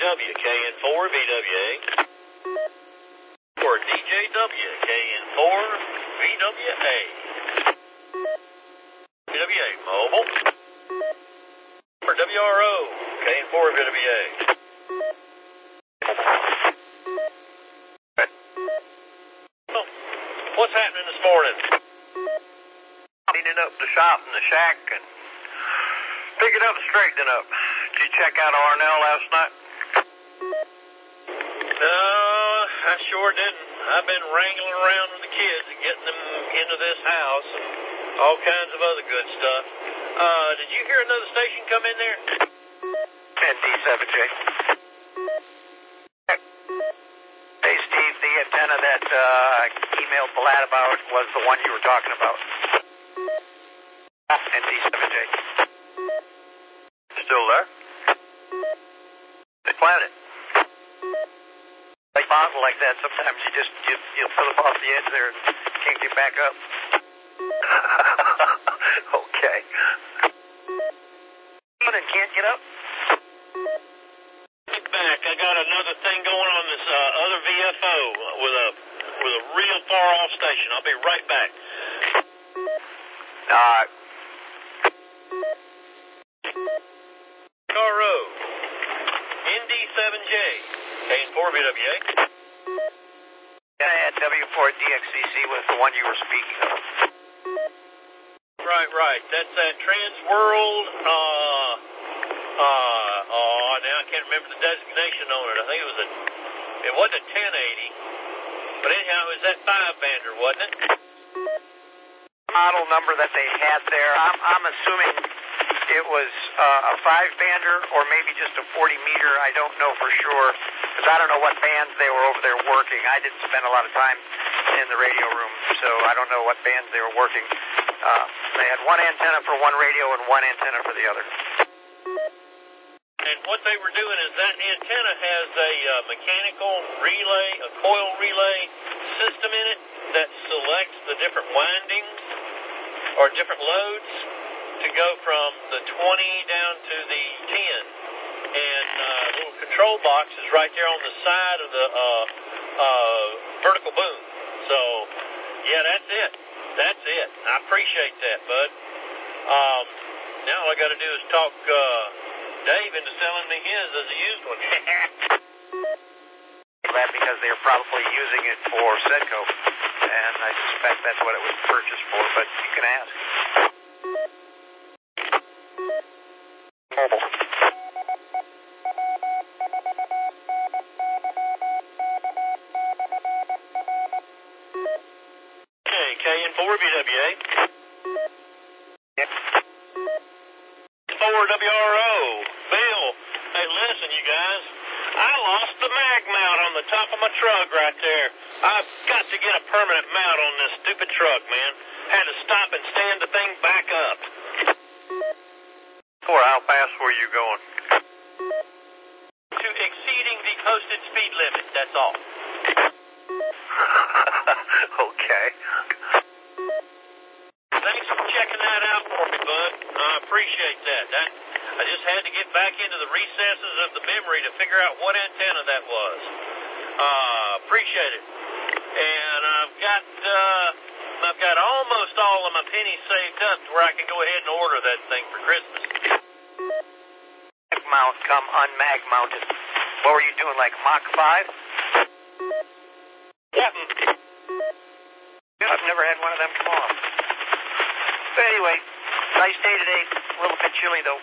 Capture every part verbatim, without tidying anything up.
W, K N four V W A. For D J W, K N four V W A. V W A mobile. For W R O, K N four V W A. Oh, what's happening this morning? Cleaning up the shop and the shack and picking up and straightening up. Did you check out R and L last night? No, I sure didn't. I've been wrangling around with the kids and getting them into this house and all kinds of other good stuff. Uh, did you hear another station come in there? N D seven J. Hey, Steve, the antenna that uh, I emailed the lad about was the one you were talking about. N D seven J. Still there? They planted. Like model like that, sometimes you just you you flip off the edge there and can't get back up. Okay. And can't get up? Get back. I got another thing going on this uh, other V F O with a with a real far off station. I'll be right back. All right. R O N D seven J K N four V W A. And W four D X C C was the one you were speaking of. Right, right. That's that Trans World, uh, uh, oh, now I can't remember the designation on it. I think it was a, it wasn't a ten eighty, but anyhow, it was that five bander, wasn't it? Model number that they had there, I'm, I'm assuming it was uh, a five bander or maybe just a forty meter. I don't know for sure, because I don't know what bands they were over there working. I didn't spend a lot of time in the radio room, so I don't know what bands they were working. Uh, they had one antenna for one radio and one antenna for the other. And what they were doing is that antenna has a uh, mechanical relay, a coil relay system in it that selects the different windings or different loads to go from the twenty down to the ten. And uh, a little control box is right there on the side of the uh, uh, vertical boom. So, yeah, that's it. That's it. I appreciate that, bud. Um, now all I got to do is talk uh, Dave into selling me his as a used one. That because they're probably using it for Sedco, and I suspect that's what it was purchased for, but you can ask. Mobile. Okay, K N four V W A. Yep. four W R O. Bill, hey, listen, you guys. I lost the mag mount on the top of my truck right there. I've got to get a permanent mount on this stupid truck, man. Had to stop and stand the thing back up. Or how fast were you going? To exceeding the posted speed limit, that's all. Okay. Thanks for checking that out for me, bud. I appreciate that. That I just had to get back into the recesses of the memory to figure out what antenna that was. Uh, appreciate it. And I've got, uh, I've got almost all of my pennies saved up to where I can go ahead and order that thing for Christmas. Mag mount come unmag mounted. What were you doing, like Mach five? Yeah. I've never had one of them come off. But anyway, nice day today. A little bit chilly, though.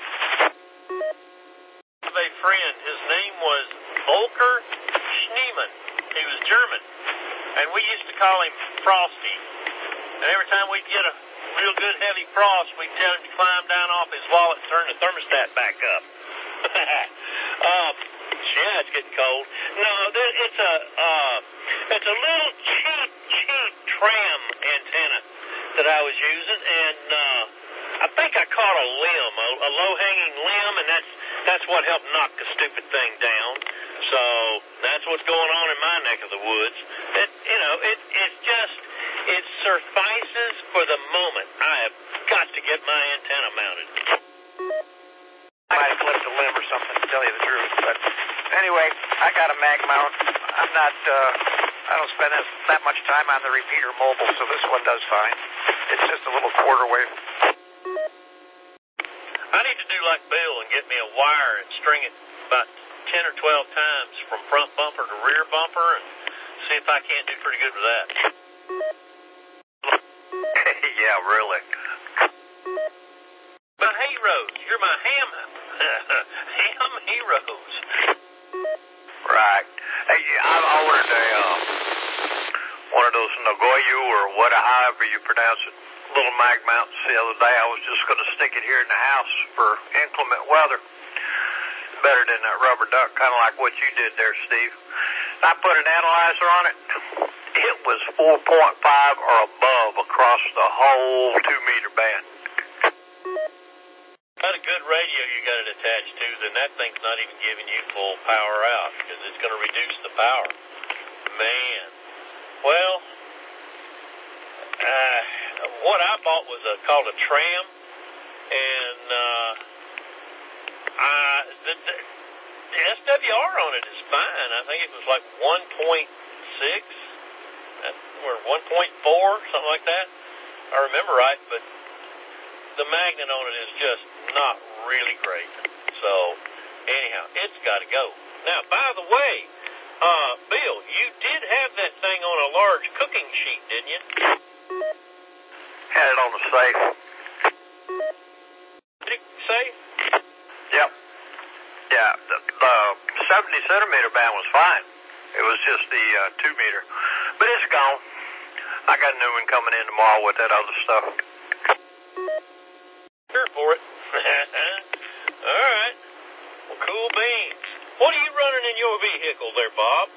A friend, his name was Volker Schneemann. He was German. And we used to call him Frosty. And every time we'd get a real good heavy frost, we'd tell him to climb down off his wallet and turn the thermostat back up. um, yeah, it's getting cold. No, it's a, uh, it's a little cheap, cheap tram antenna that I was using, and uh, I think I caught a limb, a, a low-hanging limb, and that's that's what helped knock the stupid thing down. So that's what's going on in my neck of the woods. It, you know, it it's just it suffices for the moment. I have got to get my antenna mounted. I might have flipped a limb or something, to tell you the truth, but anyway, not, uh, I don't spend that, that much time on the repeater mobile, so this one does fine. It's just a little quarter wave. I need to do like Bill and get me a wire and string it about ten or twelve times from front bumper to rear bumper and see if I can't do pretty good with that. Yeah, really. My heroes. You're my ham. ham heroes. Right. Hey, I ordered a, uh, one of those Nagoya or what, however you pronounce it, little mag mounts the other day. I was just going to stick it here in the house for inclement weather. Better than that rubber duck, kind of like what you did there, Steve. I put an analyzer on it. It was four point five or above across the whole two-meter band. Got a good radio you got it attached to, then that thing's not even giving you full power out because it's going to reduce the power. Man. Well, uh, what I bought was a, called a tram, and uh, I, the, the, the S W R on it is fine. I think it was like one point six or one point four, something like that. I remember right, but the magnet on it is just not really great. So, anyhow, it's got to go. Now, by the way, uh, Bill, you did have that thing on a large cooking sheet, didn't you? Had it on the safe. Did it safe? Yep. Yeah, the, the seventy centimeter band was fine. It was just the uh, two meter. But it's gone. I got a new one coming in tomorrow with that other stuff. Sure for it. All right. Well, cool beans. What are you running in your vehicle there, Bob?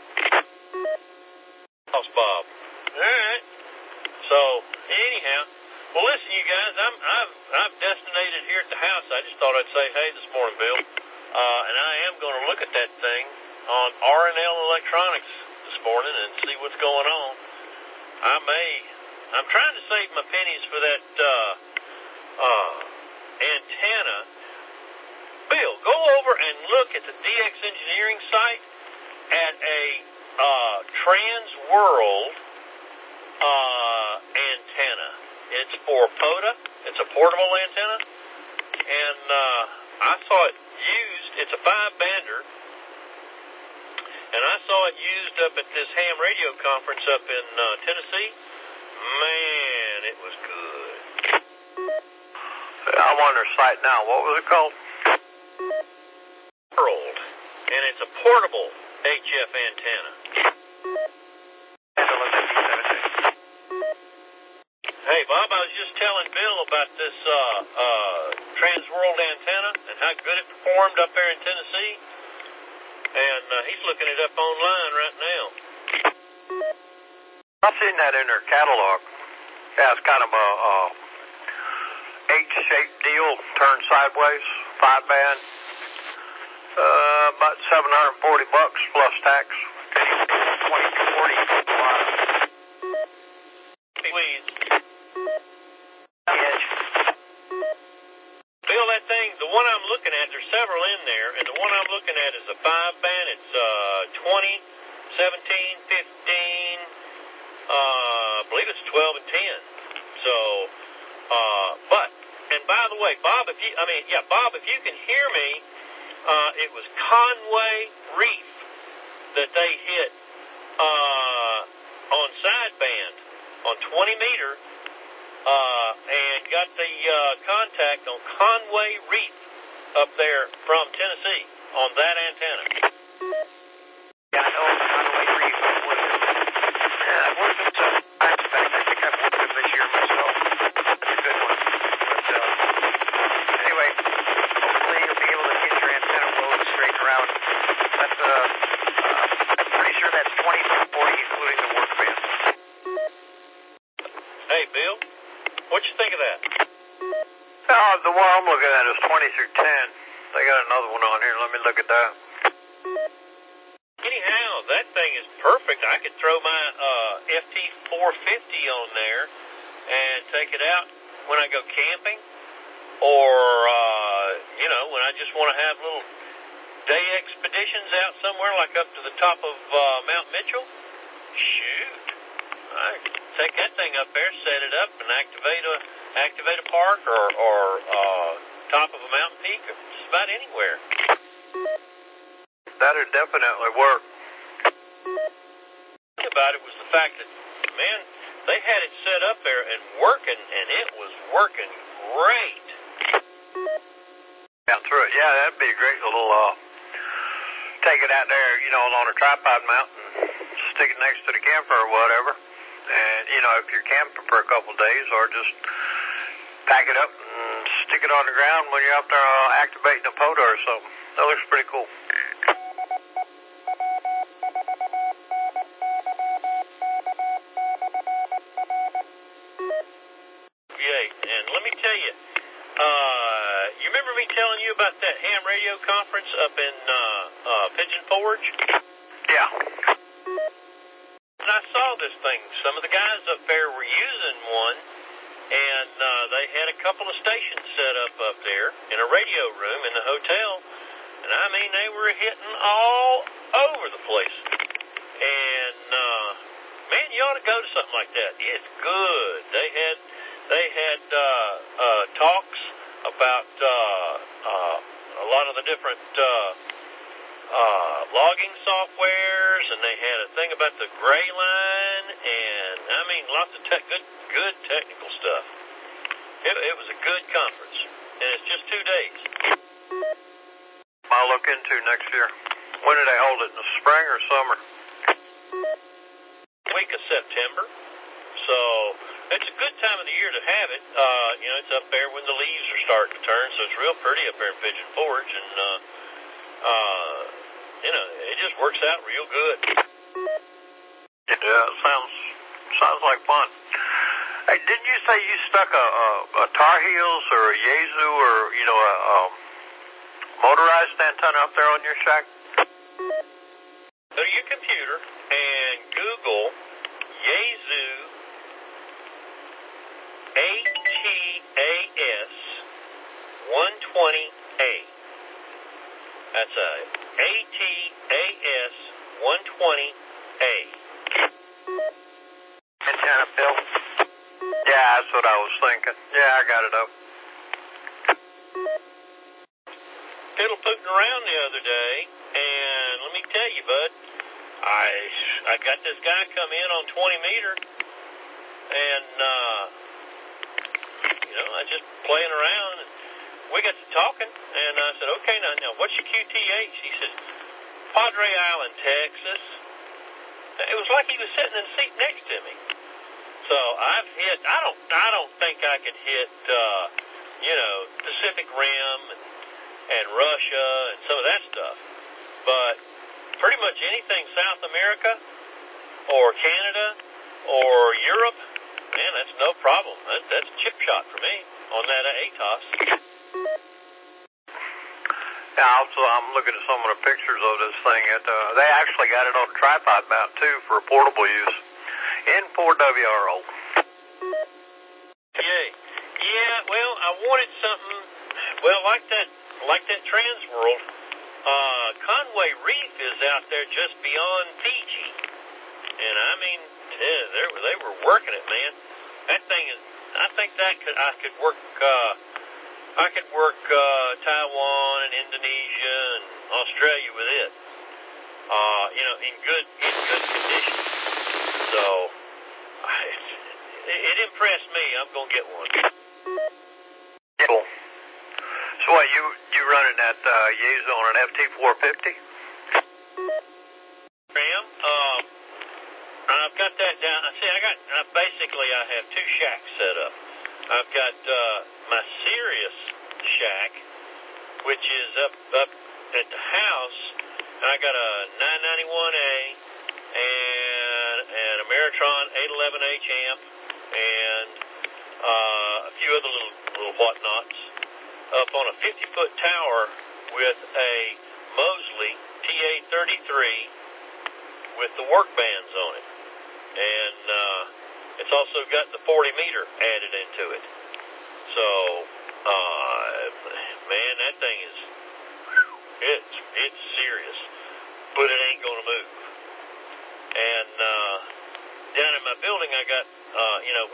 House Bob. All right. So, anyhow, well, listen, you guys, I'm I've I've destinated here at the house. I just thought I'd say hey this morning, Bill, uh, and I am going to look at that thing on R and L Electronics this morning and see what's going on. I may. I'm trying to save my pennies for that uh, uh, antenna. Bill, go over and look at the D X Engineering site at a uh, Trans World uh, antenna. It's for POTA. It's a portable antenna. And uh, I saw it used. It's a five-bander. And I saw it used up at this ham radio conference up in uh, Tennessee. Man, it was good. I'm on their site now. What was it called? World. And it's a portable H F antenna. Hey, Bob, I was just telling Bill about this uh, uh, Trans World antenna and how good it performed up there in Tennessee. And uh, he's looking it up online right now. I've seen that in their catalog. Yeah, it's kind of a, a H-shaped deal, turned sideways, five band. Uh, about seven hundred forty bucks plus tax. twenty-two forty. Please. Edge. Bill, that thing, the one I'm looking at, there's several in there, and the one I'm looking at is a five band. It's uh, twenty, seventeen, fifteen, uh, I believe it's twelve and ten. So, uh, but, and by the way, Bob, if you, I mean, yeah, Bob, if you can hear me, uh, it was Conway Reef that they hit uh, on sideband on twenty meter. Uh, and got the uh, contact on Conway Reef up there from Tennessee on that antenna. Yeah, I know Conway Reef. I've worked with them. Yeah, I've worked with them some times back. I think I've worked with them this year myself. That's a good one. But uh, anyway, hopefully you'll be able to get your antenna rolled straight around. That's, uh, uh, I'm pretty sure that's twenty-two forty, including the work band. Hey, Bill. What you think of that? Uh, the one I'm looking at is twenty through ten. They got another one on here. Let me look at that. Anyhow, that thing is perfect. I could throw my uh, F T four fifty on there and take it out when I go camping, or uh, you know, when I just want to have little day expeditions out somewhere, like up to the top of uh, Mount Mitchell? Shoot. I take that thing up there, set it up, and activate a activate a park or, or uh, top of a mountain peak, or just about anywhere. That'd definitely work. The thing about it was the fact that, man, they had it set up there and working, and it was working great. Down through it, yeah, that'd be a great little, uh, take it out there, you know, on a tripod mount and stick it next to the camper or whatever. And, you know, if you're camping for a couple of days, or just pack it up and stick it on the ground when you're out there uh, activating a P O D A or something. That looks pretty cool. Yeah, and let me tell you, uh, you remember me telling you about that ham radio conference up in uh, uh, Pigeon Forge? Yeah. And I saw this thing. Some of the guys up there were using one, and uh, they had a couple of stations set up up there in a radio room in the hotel. And I mean, they were hitting all over the place. And uh, man, you ought to go to something like that. It's good. They had they had uh, uh, talks about uh, uh, a lot of the different uh, uh, logging softwares, and they had a thing about the gray line, and I mean, lots of te- good good technical stuff. It, it was a good conference, and it's just two days. I'll look into next year. When do they hold it? In the spring or summer? Week of September. So it's a good time of the year to have it. Uh, you know, it's up there when the leaves are starting to turn, so it's real pretty up there in Pigeon Forge, and uh, uh, you know, it just works out real good. Yeah, it sounds sounds like fun. Hey, didn't you say you stuck a, a, a Tar Heels or a Yaesu or you know a, a motorized antenna up there on your shack? Go to your computer and Google Yaesu A T A S one twenty A. That's a A T A S one twenty A. Antenna, Bill? Yeah, that's what I was thinking. Yeah, I got it up. Fiddle pooting around the other day, and let me tell you, bud, I I got this guy come in on twenty meter, and uh, you know, I just playing around, and we got to talking, and I said, okay, now, now what's your Q T H? He said, Padre Island, Texas. It was like he was sitting in the seat next to me. So I've hit. I don't. I don't think I could hit. Uh, you know, Pacific Rim and, and Russia and some of that stuff. But pretty much anything South America or Canada or Europe, man, that's no problem. That, that's a chip shot for me on that A T O S. Yeah, also I'm looking at some of the pictures of this thing. It, uh, they actually got it on a tripod mount too for portable use. N four W R O. Yeah, yeah. Well, I wanted something. Well, like that, like that Transworld. Uh, Conway Reef is out there just beyond Fiji, and I mean, yeah, they were they were working it, man. That thing is. I think that could I could work. Uh, I could work uh, Taiwan and Indonesia and Australia with it. Uh, you know, in good in good condition. So I, it, it impressed me. I'm gonna get one. Cool. So what you you running that uh, Yaesu on an F T four fifty? Ram. Um, I've got that down. I see. I got uh, basically I have two shacks set up. I've got uh, my Sirius shack, which is up up at the house, and I got a nine ninety-one A and an Ameritron eight eleven H amp and uh, a few other little little whatnots up on a fifty foot tower with a Mosley T A thirty-three with the work bands on it, and uh, it's also got the forty meter added into it. So, uh, man, that thing is, it's, it's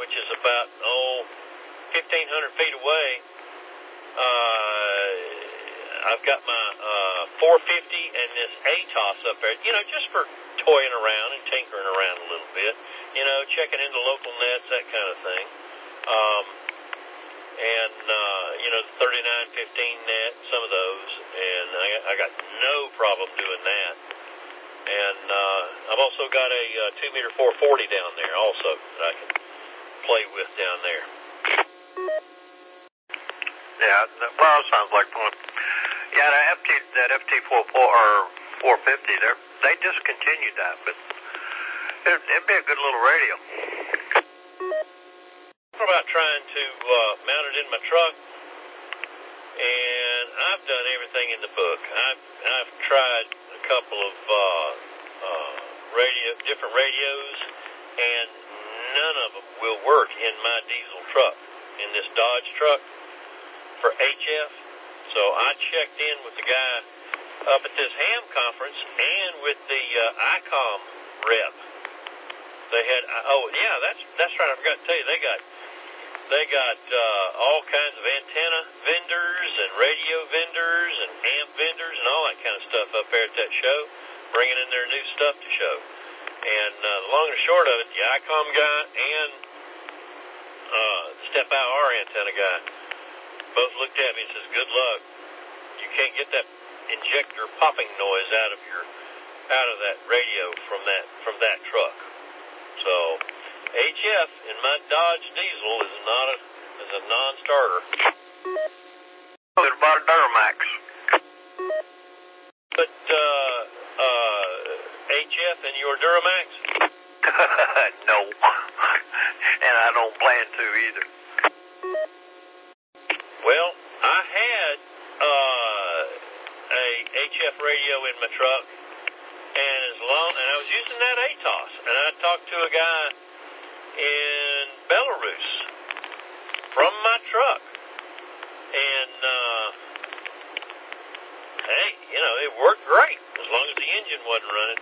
which is about, oh, fifteen hundred feet away, uh, I've got my uh, four fifty and this A T O S up there, you know, just for toying around and tinkering around a little bit, you know, checking into local nets, that kind of thing. Um, and, uh, you know, the thirty-nine fifteen net, some of those, and I, I got no problem doing that. And uh, I've also got a uh, two meter four forty down there also that I can play with down there. Yeah, well, it sounds like fun. Yeah, that F T, that F T forty-four or four fifty, they discontinued that, but it, it'd be a good little radio. I thought about trying to uh, mount it in my truck, and I've done everything in the book. I've I've tried a couple of uh, uh, radio, different radios, and none of them will work in my diesel truck, in this Dodge truck for H F. So I checked in with the guy up at this ham conference and with the uh, I COM rep. They had, oh yeah, that's that's right. I forgot to tell you, they got they got uh, all kinds of antenna vendors and radio vendors and amp vendors and all that kind of stuff up there at that show, bringing in their new stuff to show. And uh, the long and short of it, the I COM guy and uh, the Step Out R antenna guy both looked at me and says, "Good luck. You can't get that injector popping noise out of your out of that radio from that from that truck." So H F in my Dodge diesel is not a is a non-starter. What about a Duramax? But uh, uh, H F in your Duramax? No, and I don't plan to either. Well, I had uh, a H F radio in my truck, and as long and I was using that A T O S, and I talked to a guy in Belarus from my truck, and uh, hey, you know, it worked great as long as the engine wasn't running.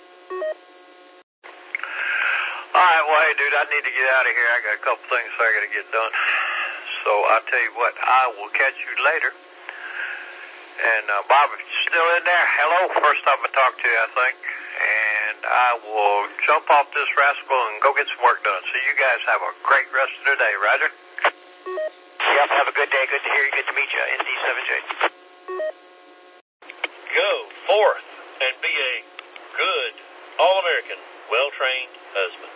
All right, well, hey, dude, I need to get out of here. I got a couple things I got to get done. So I'll tell you what, I will catch you later. And uh, Bob, if you're still in there, hello. First time I talked to you, I think. And I will jump off this rascal and go get some work done. So you guys have a great rest of the day, Roger? Yep, have a good day. Good to hear you. Good to meet you, N D seven J. Go forth and be a good, all-American, well-trained husband.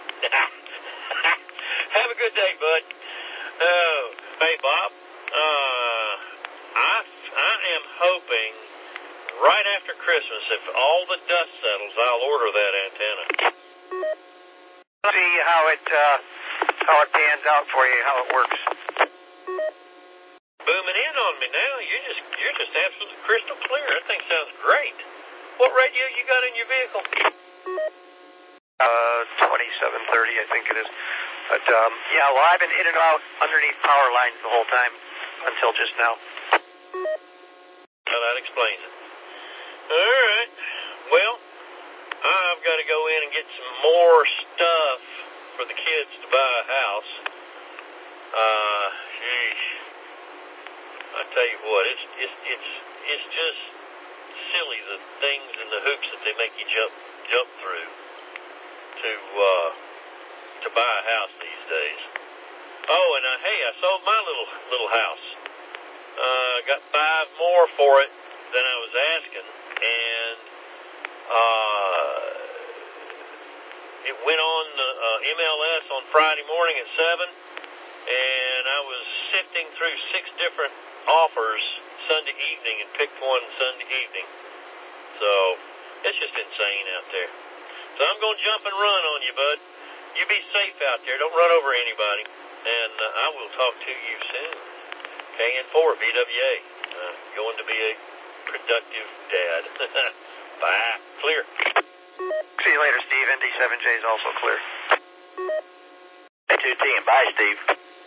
Have a good day, bud. Oh, hey, Bob. Uh, I, I am hoping right after Christmas, if all the dust settles, I'll order that antenna. See how it uh, how it pans out for you, how it works. Booming in on me now. You're just you're just absolutely crystal clear. That thing sounds great. What radio you got in your vehicle? Uh, twenty-seven thirty, I think it is. But, um, yeah, well, I've been in and out underneath power lines the whole time until just now. Well, that explains it. All right. Well, I've got to go in and get some more stuff for the kids to buy a house. Uh, sheesh. I tell you what, it's it's it's it's just silly, the things and the hoops that they make you jump jump through to uh, to buy a house these days. Oh, and uh, hey, I sold my little little house. Uh, got five more for it than I was asking, and uh, it went on the uh, M L S on Friday morning at seven, and I was sifting through six different offers Sunday evening and picked one Sunday evening. So it's just insane out there. So I'm going to jump and run on you, bud. You be safe out there. Don't run over anybody. And uh, I will talk to you soon. K N four B W A. Uh, going to be a productive dad. Bye. Clear. See you later, Steve. N D seven J is also clear. A two T and bye, Steve.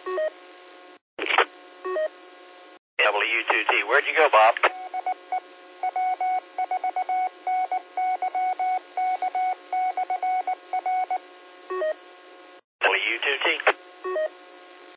W two T. Where'd you go, Bob? W two T.